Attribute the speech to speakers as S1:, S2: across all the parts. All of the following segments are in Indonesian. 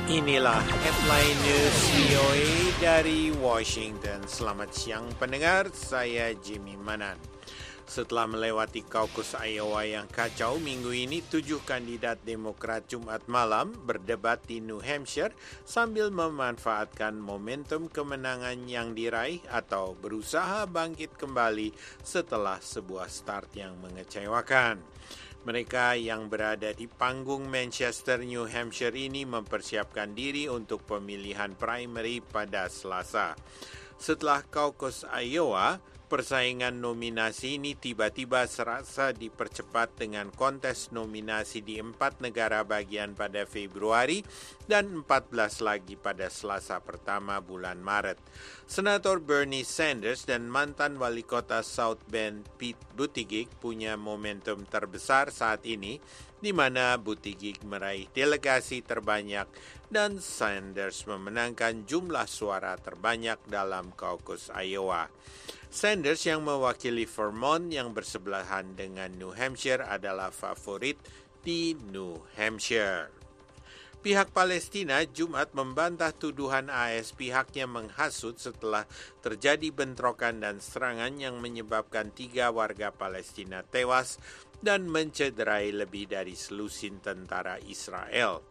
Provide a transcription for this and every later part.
S1: Inilah headline news VOA dari Washington. Selamat siang pendengar, saya Jimmy Manan. Setelah melewati kaukus Iowa yang kacau minggu ini, 7 kandidat Demokrat Jumat malam berdebat di New Hampshire sambil memanfaatkan momentum kemenangan yang diraih atau berusaha bangkit kembali setelah sebuah start yang mengecewakan. Mereka yang berada di panggung Manchester, New Hampshire ini mempersiapkan diri untuk pemilihan primary pada Selasa. Setelah kaukus Iowa, persaingan nominasi ini tiba-tiba serasa dipercepat dengan kontes nominasi di 4 negara bagian pada Februari dan 14 lagi pada Selasa pertama bulan Maret. Senator Bernie Sanders dan mantan wali kota South Bend Pete Buttigieg punya momentum terbesar saat ini, di mana Buttigieg meraih delegasi terbanyak dan Sanders memenangkan jumlah suara terbanyak dalam kaukus Iowa. Sanders yang mewakili Vermont yang bersebelahan dengan New Hampshire adalah favorit di New Hampshire. Pihak Palestina Jumat membantah tuduhan AS pihaknya menghasut setelah terjadi bentrokan dan serangan yang menyebabkan 3 warga Palestina tewas dan mencederai lebih dari selusin tentara Israel.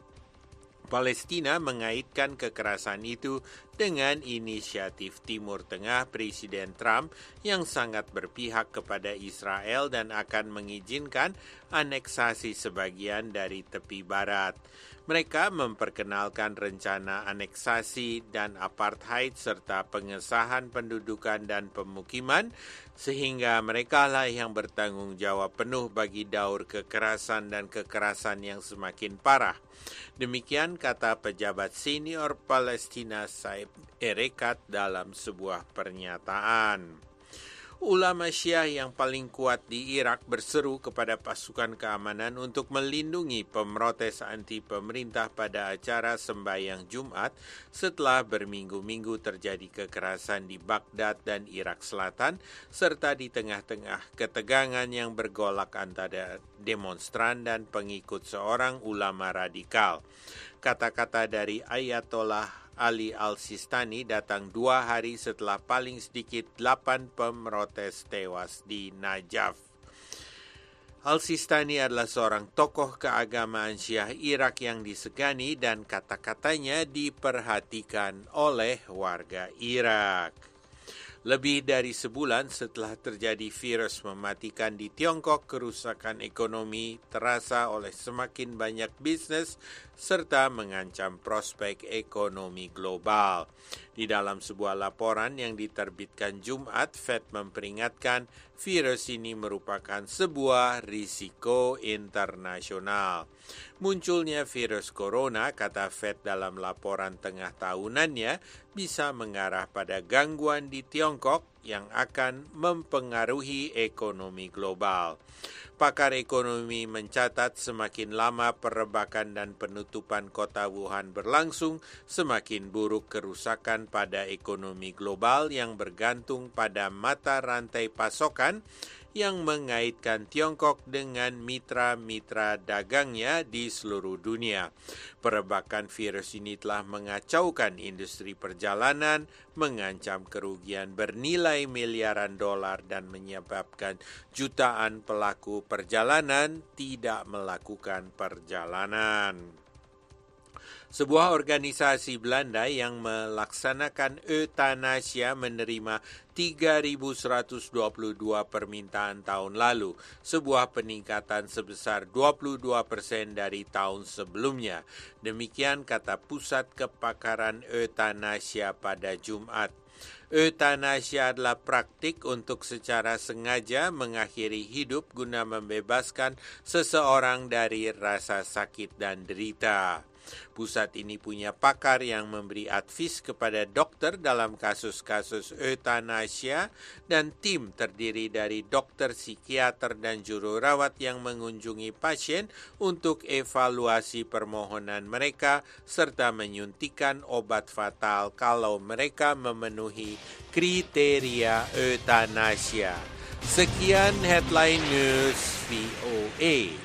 S1: Palestina mengaitkan kekerasan itu dengan inisiatif Timur Tengah Presiden Trump yang sangat berpihak kepada Israel dan akan mengizinkan aneksasi sebagian dari tepi barat. Mereka memperkenalkan rencana aneksasi dan apartheid serta pengesahan pendudukan dan pemukiman, sehingga merekalah yang bertanggung jawab penuh bagi daur kekerasan dan kekerasan yang semakin parah. Demikian kata pejabat senior Palestina Saib Erekat dalam sebuah pernyataan. Ulama Syiah yang paling kuat di Irak berseru kepada pasukan keamanan untuk melindungi pemrotes anti-pemerintah pada acara sembahyang Jumat setelah berminggu-minggu terjadi kekerasan di Baghdad dan Irak Selatan, serta di tengah-tengah ketegangan yang bergolak antara demonstran dan pengikut seorang ulama radikal. Kata-kata dari Ayatollah Ali Al-Sistani datang 2 hari setelah paling sedikit 8 pemrotes tewas di Najaf. Al-Sistani adalah seorang tokoh keagamaan Syiah Irak yang disegani dan kata-katanya diperhatikan oleh warga Irak. Lebih dari sebulan setelah terjadi virus mematikan di Tiongkok, kerusakan ekonomi terasa oleh semakin banyak bisnis serta mengancam prospek ekonomi global. Di dalam sebuah laporan yang diterbitkan Jumat, Fed memperingatkan virus ini merupakan sebuah risiko internasional. Munculnya virus corona, kata Fed dalam laporan tengah tahunannya, bisa mengarah pada gangguan di Tiongkok yang akan mempengaruhi ekonomi global. Pakar ekonomi mencatat semakin lama perebakan dan penutupan kota Wuhan berlangsung, semakin buruk kerusakan pada ekonomi global yang bergantung pada mata rantai pasokan yang mengaitkan Tiongkok dengan mitra-mitra dagangnya di seluruh dunia. Perebakan virus ini telah mengacaukan industri perjalanan, mengancam kerugian bernilai miliaran dolar dan menyebabkan jutaan pelaku perjalanan tidak melakukan perjalanan. Sebuah organisasi Belanda yang melaksanakan euthanasia menerima 3.122 permintaan tahun lalu, sebuah peningkatan sebesar 22% dari tahun sebelumnya. Demikian kata Pusat Kepakaran Euthanasia pada Jumat. Euthanasia adalah praktik untuk secara sengaja mengakhiri hidup guna membebaskan seseorang dari rasa sakit dan derita. Pusat ini punya pakar yang memberi advis kepada dokter dalam kasus-kasus euthanasia dan tim terdiri dari dokter, psikiater, dan juru rawat yang mengunjungi pasien untuk evaluasi permohonan mereka serta menyuntikkan obat fatal kalau mereka memenuhi kriteria euthanasia. Sekian Headline News VOA.